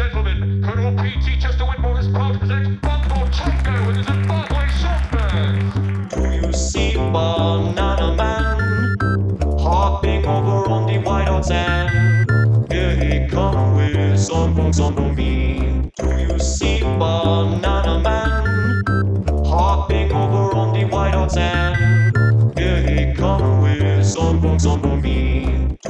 gentlemen, Colonel PT Chester Whitmore is proud to present Bongo Chongo with his Zimbabwe Songbirds. Do you see Banana Man hopping over on the whiteout sand? Here he comes with songs on me. Do you see Banana Man hopping over on the whiteout sand? Here he comes with songs on me.